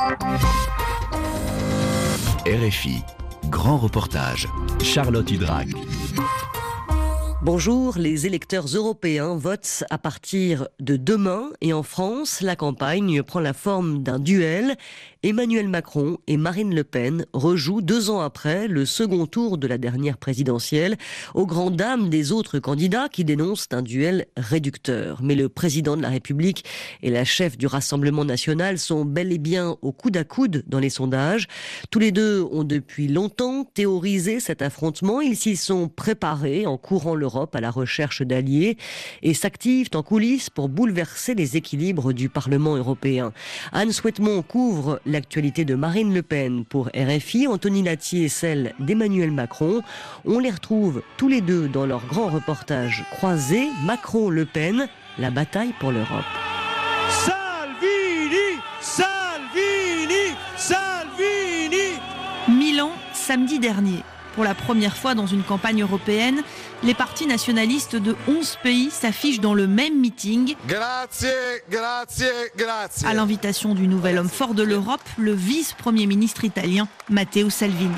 RFI, grand reportage, Charlotte Hudrac. Bonjour, les électeurs européens votent à partir de demain et en France, la campagne prend la forme d'un duel. Emmanuel Macron et Marine Le Pen rejouent 2 ans après le second tour de la dernière présidentielle, aux grandes dames des autres candidats qui dénoncent un duel réducteur. Mais le président de la République et la chef du Rassemblement national sont bel et bien au coude à coude dans les sondages. Tous les deux ont depuis longtemps théorisé cet affrontement. Ils s'y sont préparés en courant l'Europe à la recherche d'alliés et s'activent en coulisses pour bouleverser les équilibres du Parlement européen. Anne Souhaitemont couvre l'actualité de Marine Le Pen pour RFI, Anthony Latier celle d'Emmanuel Macron. On les retrouve tous les deux dans leur grand reportage croisé Macron-Le Pen, la bataille pour l'Europe. Salvini, Salvini, Salvini. Milan, samedi dernier. Pour la première fois dans une campagne européenne, les partis nationalistes de 11 pays s'affichent dans le même meeting. Grazie, grazie, grazie. À l'invitation du nouvel homme fort de l'Europe, le vice-premier ministre italien Matteo Salvini.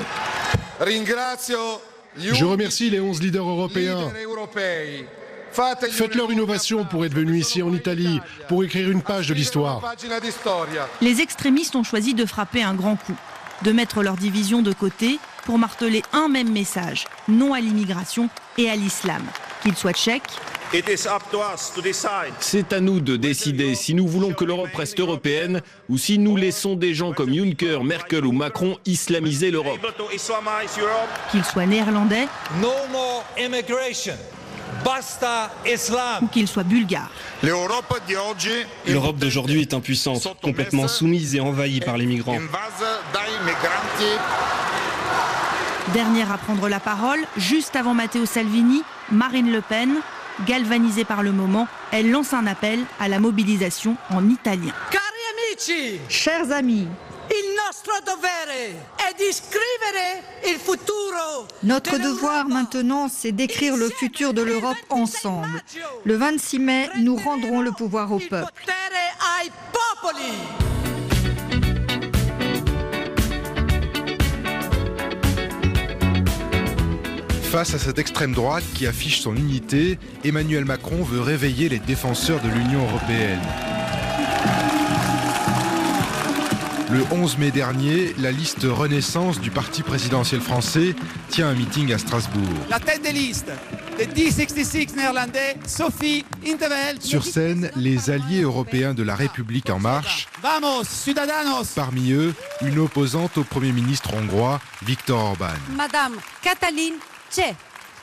Je remercie les 11 leaders européens. Faites leur innovation pour être venus ici en Italie, pour écrire une page de l'histoire. Les extrémistes ont choisi de frapper un grand coup, de mettre leur division de côté pour marteler un même message, non à l'immigration et à l'islam. Qu'il soit tchèque. C'est à nous de décider si nous voulons que l'Europe reste européenne ou si nous laissons des gens comme Juncker, Merkel ou Macron islamiser l'Europe. Qu'il soit néerlandais. No more immigration. Basta Islam. Ou qu'il soit bulgare. L'Europe d'aujourd'hui est impuissante, complètement soumise et envahie par les migrants. Dernière à prendre la parole, juste avant Matteo Salvini, Marine Le Pen. Galvanisée par le moment, elle lance un appel à la mobilisation en italien. Cari amici, chers amis, il nostro dovere è di scrivere il futuro. Notre devoir maintenant, c'est d'écrire le futur de l'Europe ensemble. Le 26 mai, nous rendrons le pouvoir au peuple. Face à cette extrême droite qui affiche son unité, Emmanuel Macron veut réveiller les défenseurs de l'Union européenne. Le 11 mai dernier, la liste Renaissance du parti présidentiel français tient un meeting à Strasbourg. La tête des listes, les D66 néerlandais, Sophie in 't Veld. Sur scène, les alliés européens de la République en marche. Vamos, ciudadanos. Parmi eux, une opposante au Premier ministre hongrois, Viktor Orban. Madame Katalin Cseh.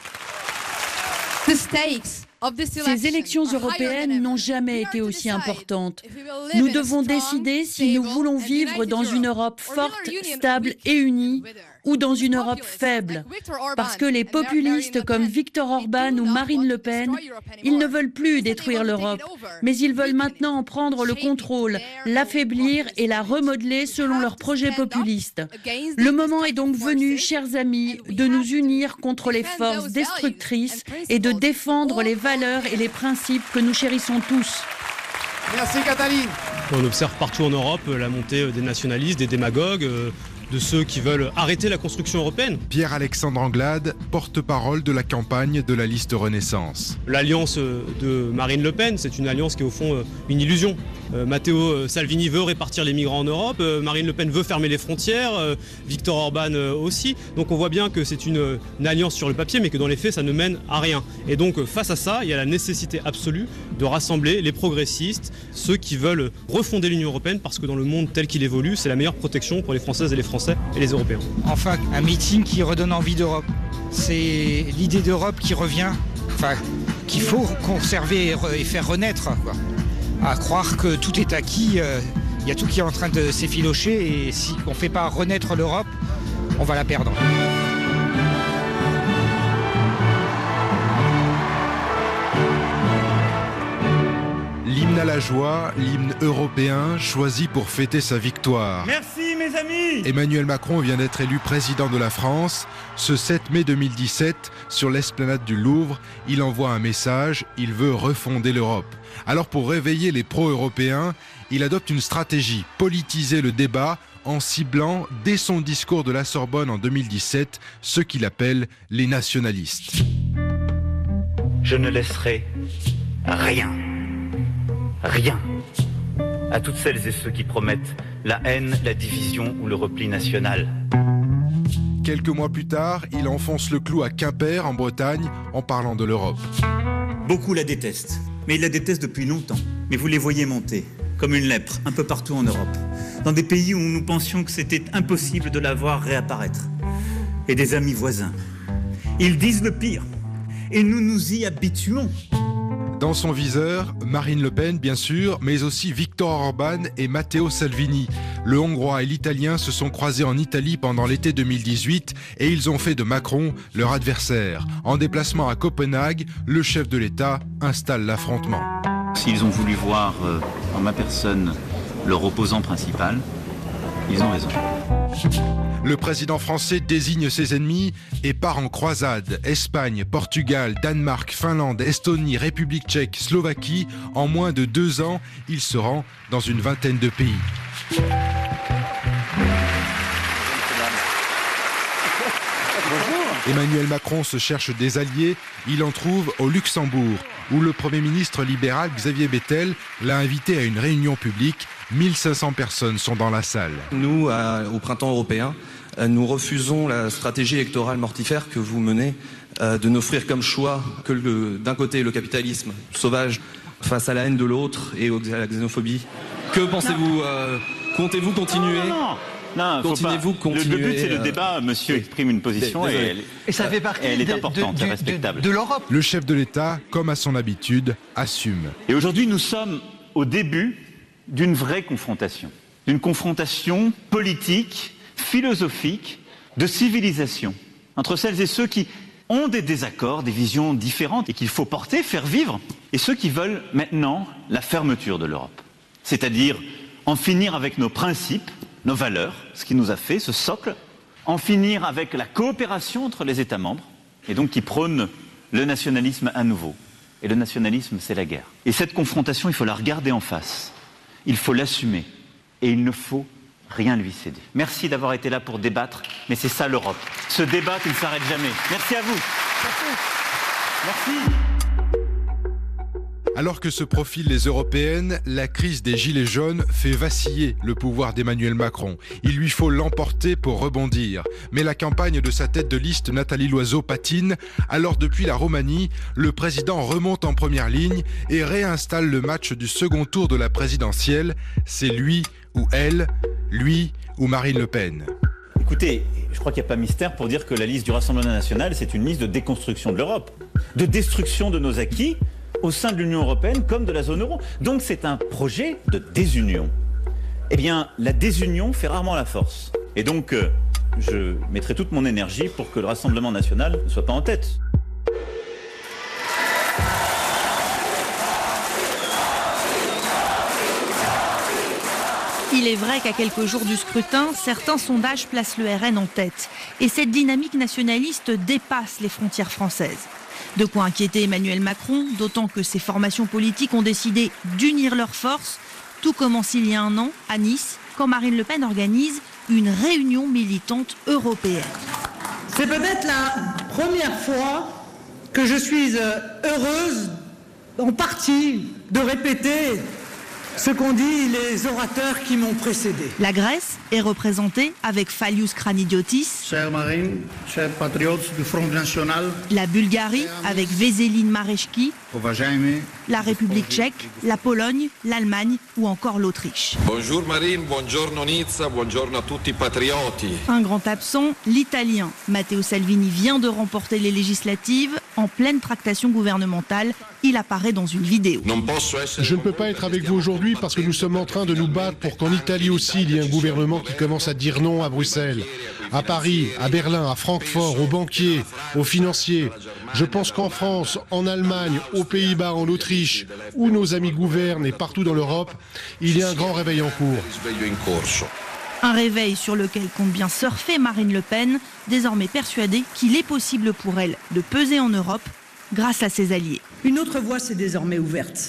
Ces élections européennes n'ont jamais été aussi importantes. Nous devons décider si nous voulons vivre dans une Europe forte, stable et unie ou dans une Europe faible. Parce que les populistes comme Viktor Orban ou Marine Le Pen, ils ne veulent plus détruire l'Europe, mais ils veulent maintenant en prendre le contrôle, l'affaiblir et la remodeler selon leurs projets populistes. Le moment est donc venu, chers amis, de nous unir contre les forces destructrices et de défendre les valeurs et les principes que nous chérissons tous. Merci Cataline. On observe partout en Europe la montée des nationalistes, des démagogues, de ceux qui veulent arrêter la construction européenne. Pierre-Alexandre Anglade, porte-parole de la campagne de la liste Renaissance. L'alliance de Marine Le Pen, c'est une alliance qui est au fond une illusion. Matteo Salvini veut répartir les migrants en Europe, Marine Le Pen veut fermer les frontières, Viktor Orban aussi. Donc on voit bien que c'est une alliance sur le papier, mais que dans les faits, ça ne mène à rien. Et donc face à ça, il y a la nécessité absolue de rassembler les progressistes, ceux qui veulent refonder l'Union européenne, parce que dans le monde tel qu'il évolue, c'est la meilleure protection pour les Françaises et les Français et les Européens. Enfin, un meeting qui redonne envie d'Europe. C'est l'idée d'Europe qui revient, enfin, qu'il faut conserver et faire renaître, quoi. À croire que tout est acquis, il y a tout qui est en train de s'effilocher et si on ne fait pas renaître l'Europe, on va la perdre. L'hymne à la joie, l'hymne européen choisi pour fêter sa victoire. Merci mes amis. Emmanuel Macron vient d'être élu président de la France. Ce 7 mai 2017, sur l'esplanade du Louvre, il envoie un message, il veut refonder l'Europe. Alors pour réveiller les pro-européens, il adopte une stratégie, politiser le débat en ciblant, dès son discours de la Sorbonne en 2017, ceux qu'il appelle les nationalistes. Je ne laisserai rien à toutes celles et ceux qui promettent la haine, la division ou le repli national. Quelques mois plus tard, il enfonce le clou à Quimper, en Bretagne, en parlant de l'Europe. Beaucoup la détestent, mais ils la détestent depuis longtemps. Mais vous les voyez monter, comme une lèpre, un peu partout en Europe. Dans des pays où nous pensions que c'était impossible de la voir réapparaître. Et des amis voisins. Ils disent le pire. Et nous nous y habituons. Dans son viseur, Marine Le Pen, bien sûr, mais aussi Viktor Orban et Matteo Salvini. Le Hongrois et l'Italien se sont croisés en Italie pendant l'été 2018 et ils ont fait de Macron leur adversaire. En déplacement à Copenhague, le chef de l'État installe l'affrontement. S'ils ont voulu voir en ma personne leur opposant principal, ils ont raison. Le président français désigne ses ennemis et part en croisade. Espagne, Portugal, Danemark, Finlande, Estonie, République tchèque, Slovaquie. En moins de 2 ans, il se rend dans une vingtaine de pays. Emmanuel Macron se cherche des alliés. Il en trouve au Luxembourg, où le Premier ministre libéral Xavier Bettel l'a invité à une réunion publique. 1500 personnes sont dans la salle. Nous, au printemps européen, nous refusons la stratégie électorale mortifère que vous menez de n'offrir comme choix que d'un côté le capitalisme sauvage face à la haine de l'autre et à la xénophobie. Que pensez-vous Comptez-vous continuer Non, continuez-vous continuer. Le but c'est le débat, monsieur exprime une position et ça fait partie elle est importante, c'est respectable. De l'Europe. Le chef de l'État, comme à son habitude, assume. Et aujourd'hui nous sommes au début d'une vraie confrontation. D'une confrontation politique, philosophique, de civilisation, entre celles et ceux qui ont des désaccords, des visions différentes et qu'il faut porter, faire vivre, et ceux qui veulent maintenant la fermeture de l'Europe. C'est-à-dire en finir avec nos principes, nos valeurs, ce qui nous a fait, ce socle, en finir avec la coopération entre les États membres, et donc qui prône le nationalisme à nouveau. Et le nationalisme, c'est la guerre. Et cette confrontation, il faut la regarder en face. Il faut l'assumer. Et il ne faut rien lui céder. Merci d'avoir été là pour débattre, mais c'est ça l'Europe. Ce débat qui ne s'arrête jamais. Merci à vous. Merci. Alors que se profilent les européennes, la crise des Gilets jaunes fait vaciller le pouvoir d'Emmanuel Macron. Il lui faut l'emporter pour rebondir. Mais la campagne de sa tête de liste, Nathalie Loiseau, patine. Alors depuis la Roumanie, le président remonte en première ligne et réinstalle le match du second tour de la présidentielle. C'est lui ou elle, lui ou Marine Le Pen. Écoutez, je crois qu'il n'y a pas mystère pour dire que la liste du Rassemblement national, c'est une liste de déconstruction de l'Europe, de destruction de nos acquis, au sein de l'Union européenne comme de la zone euro. Donc c'est un projet de désunion. Eh bien, la désunion fait rarement la force. Et donc, je mettrai toute mon énergie pour que le Rassemblement national ne soit pas en tête. Il est vrai qu'à quelques jours du scrutin, certains sondages placent le RN en tête. Et cette dynamique nationaliste dépasse les frontières françaises. De quoi inquiéter Emmanuel Macron, d'autant que ces formations politiques ont décidé d'unir leurs forces. Tout commence il y a un an, à Nice, quand Marine Le Pen organise une réunion militante européenne. C'est peut-être la première fois que je suis heureuse, en partie, de répéter ce qu'ont dit les orateurs qui m'ont précédé. La Grèce est représentée avec Falius Kranidiotis. Chère Marine, chers patriotes du Front National. La Bulgarie avec Veselin Mareshki. La République tchèque, la Pologne, l'Allemagne ou encore l'Autriche. Bonjour Marine, buongiorno Nizza, buongiorno a tutti patrioti. Un grand absent, l'Italien. Matteo Salvini vient de remporter les législatives. En pleine tractation gouvernementale, il apparaît dans une vidéo. Je ne peux pas être avec vous aujourd'hui parce que nous sommes en train de nous battre pour qu'en Italie aussi il y ait un gouvernement qui commence à dire non à Bruxelles, à Paris, à Berlin, à Francfort, aux banquiers, aux financiers. Je pense qu'en France, en Allemagne, aux Pays-Bas, en Autriche, où nos amis gouvernent et partout dans l'Europe, il y a un grand réveil en cours. Un réveil sur lequel compte bien surfer Marine Le Pen, désormais persuadée qu'il est possible pour elle de peser en Europe grâce à ses alliés. Une autre voie s'est désormais ouverte.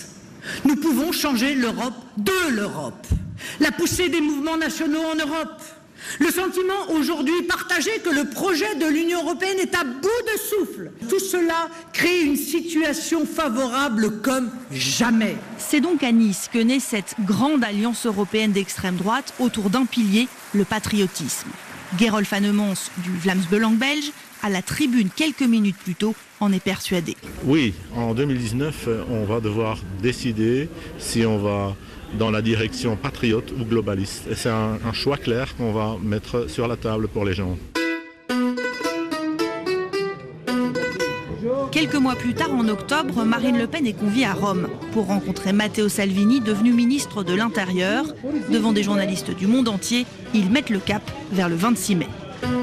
Nous pouvons changer l'Europe de l'Europe. La poussée des mouvements nationaux en Europe. Le sentiment aujourd'hui partagé que le projet de l'Union européenne est à bout de souffle. Tout cela crée une situation favorable comme jamais. C'est donc à Nice que naît cette grande alliance européenne d'extrême droite autour d'un pilier, le patriotisme. Gerolf Annemans du Vlaams Belang belge, à la tribune quelques minutes plus tôt, en est persuadé. Oui, en 2019, on va devoir décider si on va dans la direction patriote ou globaliste. Et c'est un choix clair qu'on va mettre sur la table pour les gens. Quelques mois plus tard, en octobre, Marine Le Pen est conviée à Rome pour rencontrer Matteo Salvini, devenu ministre de l'Intérieur. Devant des journalistes du monde entier, ils mettent le cap vers le 26 mai.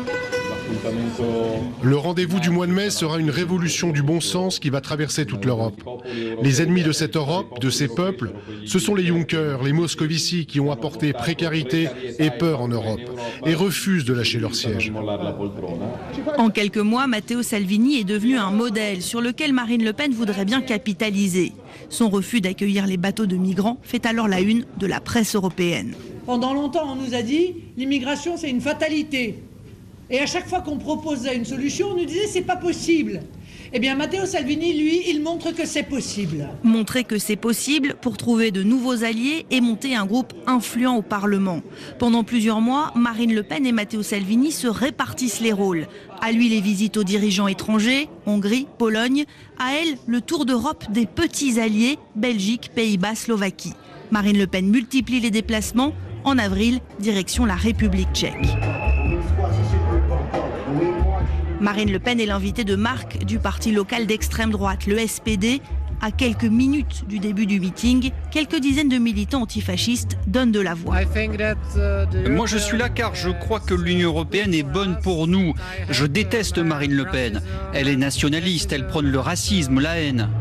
Le rendez-vous du mois de mai sera une révolution du bon sens qui va traverser toute l'Europe. Les ennemis de cette Europe, de ces peuples, ce sont les Juncker, les Moscovici qui ont apporté précarité et peur en Europe et refusent de lâcher leur siège. En quelques mois, Matteo Salvini est devenu un modèle sur lequel Marine Le Pen voudrait bien capitaliser. Son refus d'accueillir les bateaux de migrants fait alors la une de la presse européenne. Pendant longtemps, on nous a dit l'immigration, c'est une fatalité. Et à chaque fois qu'on proposait une solution, on nous disait c'est pas possible. Eh bien, Matteo Salvini, lui, il montre que c'est possible. Montrer que c'est possible pour trouver de nouveaux alliés et monter un groupe influent au Parlement. Pendant plusieurs mois, Marine Le Pen et Matteo Salvini se répartissent les rôles. À lui, les visites aux dirigeants étrangers, Hongrie, Pologne. À elle, le tour d'Europe des petits alliés, Belgique, Pays-Bas, Slovaquie. Marine Le Pen multiplie les déplacements. En avril, direction la République tchèque. Marine Le Pen est l'invitée de marque du parti local d'extrême droite, le SPD. À quelques minutes du début du meeting, quelques dizaines de militants antifascistes donnent de la voix. Moi je suis là car je crois que l'Union européenne est bonne pour nous. Je déteste Marine Le Pen. Elle est nationaliste, elle prône le racisme, la haine.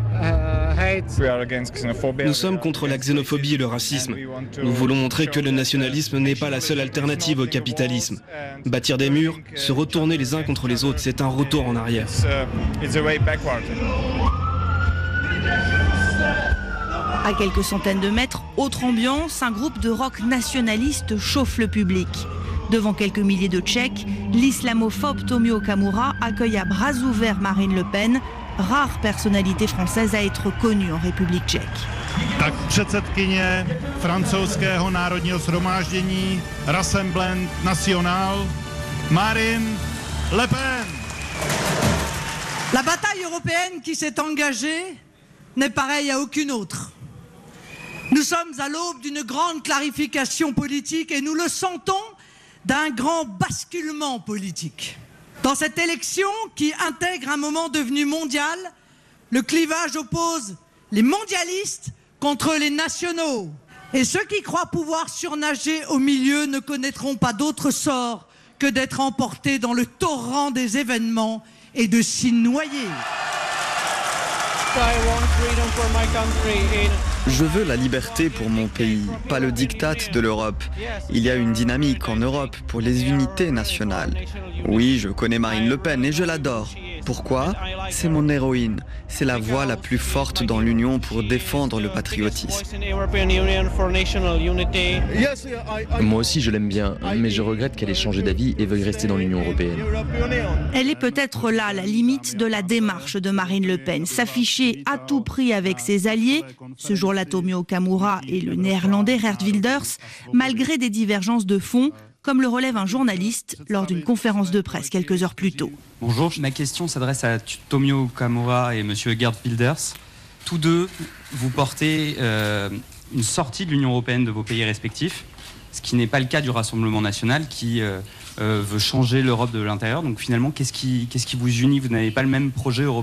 Nous sommes contre la xénophobie et le racisme. Nous voulons montrer que le nationalisme n'est pas la seule alternative au capitalisme. Bâtir des murs, se retourner les uns contre les autres, c'est un retour en arrière. À quelques centaines de mètres, autre ambiance, un groupe de rock nationaliste chauffe le public. Devant quelques milliers de Tchèques, l'islamophobe Tomio Okamura accueille à bras ouverts Marine Le Pen, rare personnalité française à être connue en République tchèque. Tak předsedkyně francouzského národního shromáždění Rassemblement National, Marine Le Pen. La bataille européenne qui s'est engagée n'est pareille à aucune autre. Nous sommes à l'aube d'une grande clarification politique et nous le sentons d'un grand basculement politique. Dans cette élection qui intègre un moment devenu mondial, le clivage oppose les mondialistes contre les nationaux. Et ceux qui croient pouvoir surnager au milieu ne connaîtront pas d'autre sort que d'être emportés dans le torrent des événements et de s'y noyer. Je veux la liberté pour mon pays, pas le diktat de l'Europe. Il y a une dynamique en Europe pour les unités nationales. Oui, je connais Marine Le Pen et je l'adore. Pourquoi ? C'est mon héroïne. C'est la voix la plus forte dans l'Union pour défendre le patriotisme. Moi aussi je l'aime bien, mais je regrette qu'elle ait changé d'avis et veuille rester dans l'Union européenne. Elle est peut-être là la limite de la démarche de Marine Le Pen. S'afficher à tout prix avec ses alliés, ce jour-là Tomio Okamura et le néerlandais Geert Wilders, malgré des divergences de fond, comme le relève un journaliste lors d'une conférence de presse quelques heures plus tôt. Bonjour, ma question s'adresse à Tomio Okamura et M. Geert Wilders. Tous deux, vous portez une sortie de l'Union européenne de vos pays respectifs, ce qui n'est pas le cas du Rassemblement national qui veut changer l'Europe de l'intérieur. Donc finalement, qu'est-ce qui vous unit ? Vous n'avez pas le même projet européen ?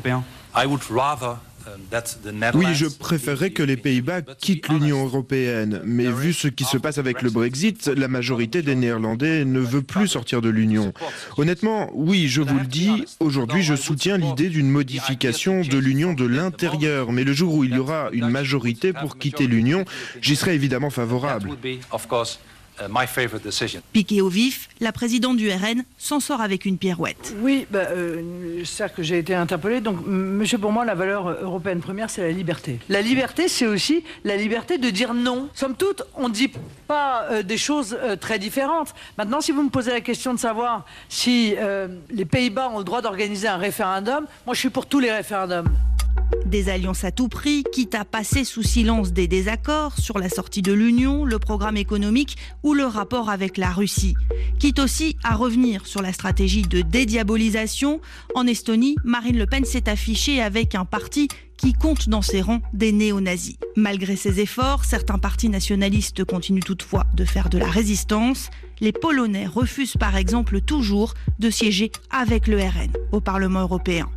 Oui, je préférerais que les Pays-Bas quittent l'Union européenne, mais vu ce qui se passe avec le Brexit, la majorité des Néerlandais ne veut plus sortir de l'Union. Honnêtement, oui, je vous le dis, aujourd'hui je soutiens l'idée d'une modification de l'Union de l'intérieur, mais le jour où il y aura une majorité pour quitter l'Union, j'y serai évidemment favorable. Piquée au vif, la présidente du RN s'en sort avec une pirouette. Oui, certes que j'ai été interpellé. Donc, monsieur, pour moi, la valeur européenne première, c'est la liberté. La liberté, c'est aussi la liberté de dire non. Somme toute, on ne dit pas des choses très différentes. Maintenant, si vous me posez la question de savoir si les Pays-Bas ont le droit d'organiser un référendum, moi, je suis pour tous les référendums. Des alliances à tout prix, quitte à passer sous silence des désaccords sur la sortie de l'Union, le programme économique ou le rapport avec la Russie. Quitte aussi à revenir sur la stratégie de dédiabolisation. En Estonie, Marine Le Pen s'est affichée avec un parti qui compte dans ses rangs des néo-nazis. Malgré ces efforts, certains partis nationalistes continuent toutefois de faire de la résistance. Les Polonais refusent par exemple toujours de siéger avec le RN au Parlement européen.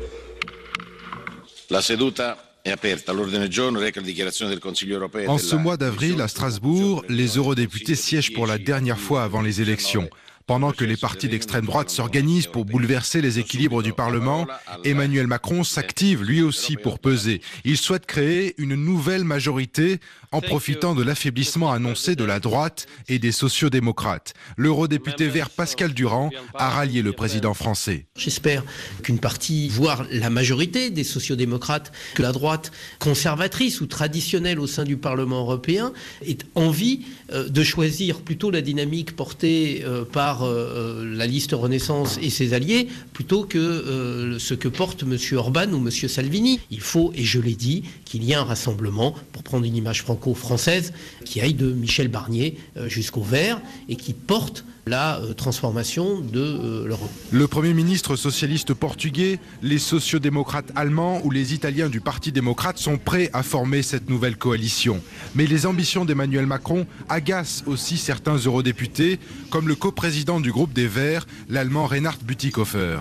La seduta è aperta. L'ordine del giorno reca la dichiarazione del Consiglio europeo. En ce mois d'avril, à Strasbourg, les eurodéputés siègent pour la dernière fois avant les élections. Pendant que les partis d'extrême droite s'organisent pour bouleverser les équilibres du Parlement, Emmanuel Macron s'active lui aussi pour peser. Il souhaite créer une nouvelle majorité en profitant de l'affaiblissement annoncé de la droite et des sociodémocrates. L'eurodéputé vert Pascal Durand a rallié le président français. J'espère qu'une partie, voire la majorité des sociodémocrates, que la droite conservatrice ou traditionnelle au sein du Parlement européen ait envie de choisir plutôt la dynamique portée par la liste Renaissance et ses alliés, plutôt que ce que porte M. Orban ou M. Salvini. Il faut, et je l'ai dit, qu'il y ait un rassemblement, pour prendre une image franco-française, qui aille de Michel Barnier jusqu'au Vert et qui porte la transformation de l'Europe. Le Premier ministre socialiste portugais, les sociodémocrates allemands ou les Italiens du Parti démocrate sont prêts à former cette nouvelle coalition. Mais les ambitions d'Emmanuel Macron agacent aussi certains eurodéputés, comme le coprésident du groupe des Verts, l'Allemand Reinhard Bütikofer.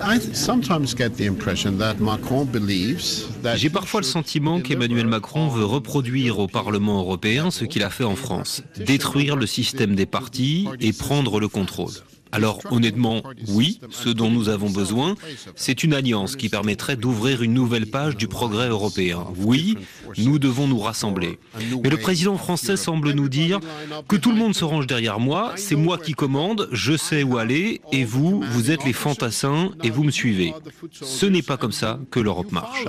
J'ai parfois le sentiment qu'Emmanuel Macron veut reproduire au Parlement européen ce qu'il a fait en France, détruire le système des partis et prendre le contrôle. Alors honnêtement, oui, ce dont nous avons besoin, c'est une alliance qui permettrait d'ouvrir une nouvelle page du progrès européen. Oui, nous devons nous rassembler. Mais le président français semble nous dire que tout le monde se range derrière moi, c'est moi qui commande, je sais où aller, et vous, vous êtes les fantassins et vous me suivez. Ce n'est pas comme ça que l'Europe marche.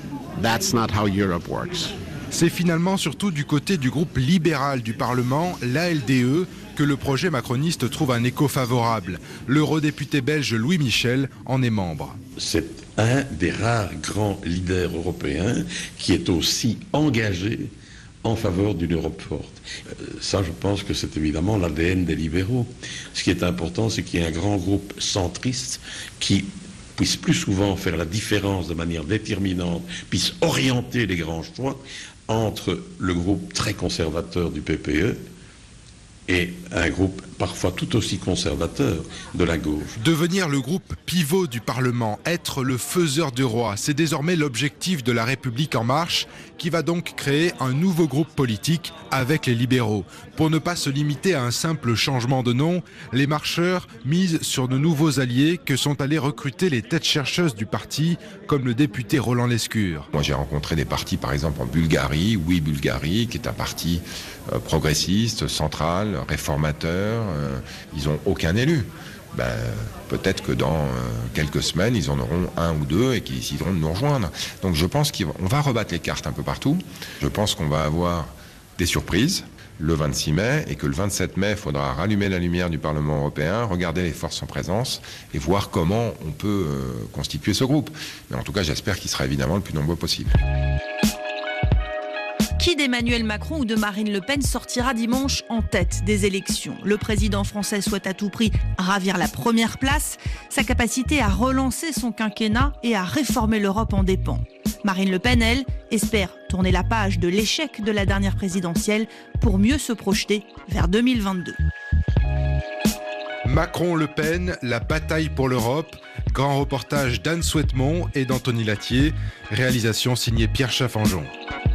C'est finalement surtout du côté du groupe libéral du Parlement, l'ALDE, que le projet macroniste trouve un écho favorable. L'eurodéputé belge Louis Michel en est membre. C'est un des rares grands leaders européens qui est aussi engagé en faveur d'une Europe forte. Ça, je pense que c'est évidemment l'ADN des libéraux. Ce qui est important, c'est qu'il y ait un grand groupe centriste qui puisse plus souvent faire la différence de manière déterminante, puisse orienter les grands choix entre le groupe très conservateur du PPE et un groupe parfois tout aussi conservateur de la gauche. Devenir le groupe pivot du Parlement, être le faiseur de roi, c'est désormais l'objectif de La République En Marche, qui va donc créer un nouveau groupe politique avec les libéraux. Pour ne pas se limiter à un simple changement de nom, les marcheurs misent sur de nouveaux alliés que sont allés recruter les têtes chercheuses du parti, comme le député Roland Lescure. Moi j'ai rencontré des partis par exemple en Bulgarie, Oui Bulgarie, qui est un parti progressiste, central, réformateur. Ils n'ont aucun élu. Peut-être que dans quelques semaines, ils en auront un ou deux et qui décideront de nous rejoindre. Donc je pense qu'on va rebattre les cartes un peu partout. Je pense qu'on va avoir des surprises le 26 mai et que le 27 mai, il faudra rallumer la lumière du Parlement européen, regarder les forces en présence et voir comment on peut constituer ce groupe. Mais en tout cas, j'espère qu'il sera évidemment le plus nombreux possible. Qui d'Emmanuel Macron ou de Marine Le Pen sortira dimanche en tête des élections? Le président français souhaite à tout prix ravir la première place. Sa capacité à relancer son quinquennat et à réformer l'Europe en dépend. Marine Le Pen, elle, espère tourner la page de l'échec de la dernière présidentielle pour mieux se projeter vers 2022. Macron-Le Pen, la bataille pour l'Europe. Grand reportage d'Anne Souhaitemont et d'Anthony Latier. Réalisation signée Pierre Chaffanjon.